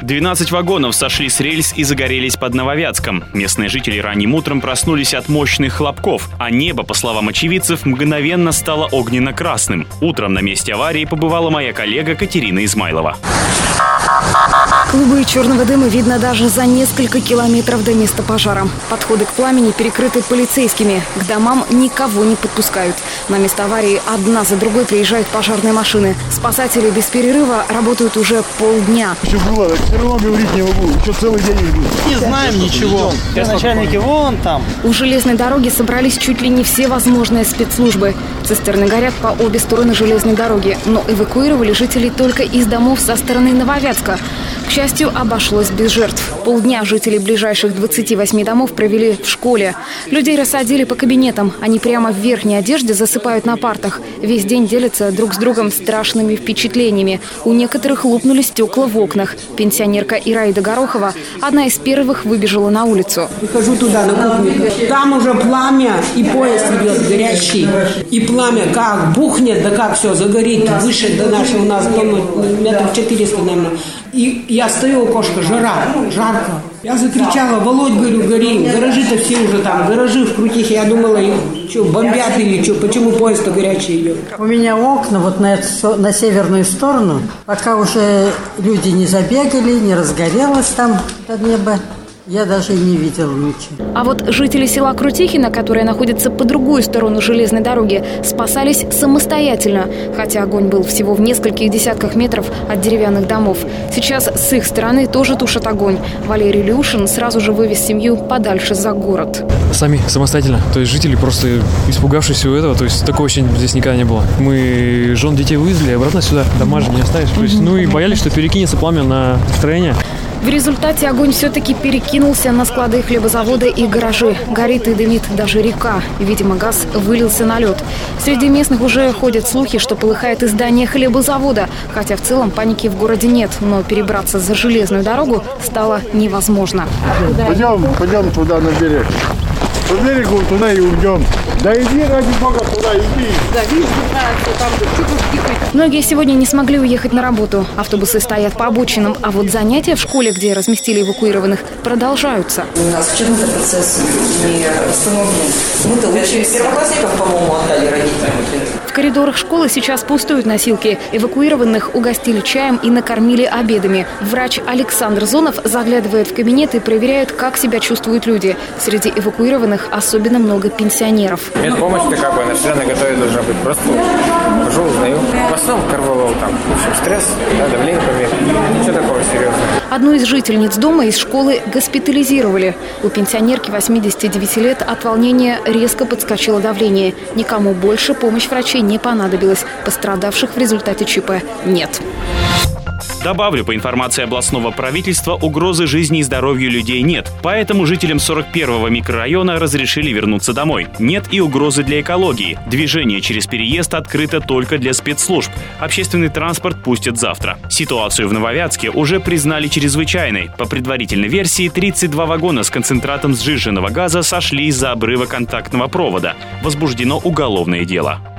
12 вагонов сошли с рельс и загорелись под Нововятском. Местные жители ранним утром проснулись от мощных хлопков, а небо, по словам очевидцев, мгновенно стало огненно-красным. Утром на месте аварии побывала моя коллега Катерина Измайлова. Клубы черного дыма видно даже за несколько километров до места пожара. Подходы к пламени перекрыты полицейскими. К домам никого не подпускают. На место аварии одна за другой приезжают пожарные машины. Спасатели без перерыва работают уже полдня. Что было? Все равно говорить не могу. Еще целый день жду. Не знаем ничего. Начальники вон там. У железной дороги собрались чуть ли не все возможные спецслужбы. Цистерны горят по обе стороны железной дороги, но эвакуировали жителей только из домов со стороны Нововятска. К счастью, обошлось без жертв. Полдня жители ближайших 28 домов провели в школе. Людей рассадили по кабинетам. Они прямо в верхней одежде засыпают на партах. Весь день делятся друг с другом страшными впечатлениями. У некоторых лопнули стекла в окнах. Пенсионерка Ираида Горохова одна из первых выбежала на улицу. Прихожу туда, на кухню. Там уже пламя, и поезд идет горящий. И пламя как бухнет, да как все загорит выше до нашего, у нас дома метров 400, наверное. И я стою у окошка, жара, жарко. Я закричала: Володь, говорю, гори. Гаражи-то все уже там, гаражи в Крутихе. Я думала, что, бомбят или что, почему поезд-то горячий идет. У меня окна вот на северную сторону. Пока уже люди не забегали, не разгорелось там это небо, я даже и не видела ничего. А вот жители села Крутихино, которое находится по другую сторону железной дороги, спасались самостоятельно, хотя огонь был всего в нескольких десятках метров от деревянных домов. Сейчас с их стороны тоже тушат огонь. Валерий Люшин сразу же вывез семью подальше за город. Сами, самостоятельно. То есть жители просто испугавшись всего этого, то есть такого еще здесь никогда не было. Мы жен детей вывезли обратно сюда, дома же не оставишь. То есть, и боялись, что перекинется пламя на строение. В результате огонь все-таки перекинулся на склады хлебозавода и гаражи. Горит и дымит даже река. Видимо, газ вылился на лед. Среди местных уже ходят слухи, что полыхает и здание хлебозавода. Хотя в целом паники в городе нет. Но перебраться за железную дорогу стало невозможно. Пойдем туда на берег. По берегу туда и уйдем. Да иди, ради бога, туда иди. Да, видишь, там Многие сегодня не смогли уехать на работу. Автобусы стоят по обочинам, а вот занятия в школе, где разместили эвакуированных, продолжаются. У нас почему-то процесс не остановлен. Мы-то лучше первоклассников, по-моему, отдали родителям. В коридорах школы сейчас пустуют носилки. Эвакуированных угостили чаем и накормили обедами. Врач Александр Зонов заглядывает в кабинет и проверяет, как себя чувствуют люди. Среди эвакуированных особенно много пенсионеров. Медпомощь-то как бы, она всегда наготове должна быть. Просто хожу, узнаю. В основном корвалол там. В общем, стресс, давление померить. Ничего такого серьезного. Одну из жительниц дома из школы госпитализировали. У пенсионерки 89 лет от волнения резко подскочило давление. Никому больше помощь врачей не понадобилась. Пострадавших в результате ЧП нет. Добавлю, по информации областного правительства, угрозы жизни и здоровью людей нет. Поэтому жителям 41-го микрорайона разрешили вернуться домой. Нет и угрозы для экологии. Движение через переезд открыто только для спецслужб. Общественный транспорт пустят завтра. Ситуацию в Нововятске уже признали чрезвычайной. По предварительной версии, 32 вагона с концентратом сжиженного газа сошли из-за обрыва контактного провода. Возбуждено уголовное дело.